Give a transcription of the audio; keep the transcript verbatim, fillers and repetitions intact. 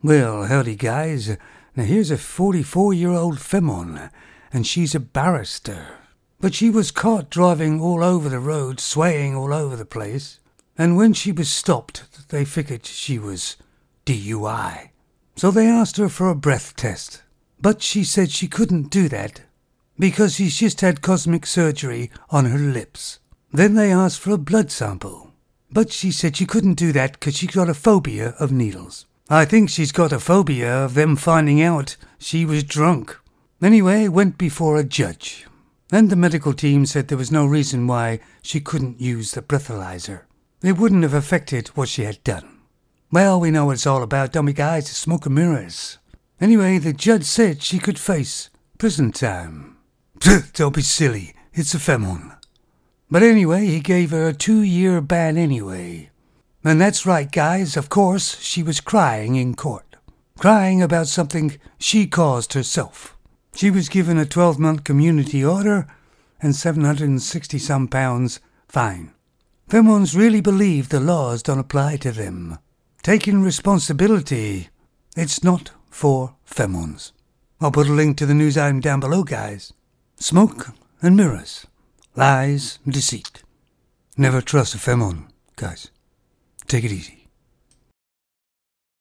Well, howdy guys. Now here's a forty-four-year-old femon, and she's a barrister. But she was caught driving all over the road, swaying all over the place. And when she was stopped, they figured she was D U I. So they asked her for a breath test. But she said she couldn't do that because she's just had cosmetic surgery on her lips. Then they asked for a blood sample. But she said she couldn't do that because she's got a phobia of needles. I think she's got a phobia of them finding out she was drunk. Anyway, went before a judge. And the medical team said there was no reason why she couldn't use the breathalyzer. It wouldn't have affected what she had done. Well, we know what it's all about, don't we guys? Smoke and mirrors. Anyway, the judge said she could face prison time. Don't be silly, it's a femon. But anyway, he gave her a two-year ban anyway. And that's right, guys, of course, she was crying in court. Crying about something she caused herself. She was given a twelve-month community order and seven hundred sixty some pounds fine. Femons really believe the laws don't apply to them. Taking responsibility, it's not for femons. I'll put a link to the news item down below, guys. Smoke and mirrors. Lies and deceit. Never trust a femon, guys. Take it easy.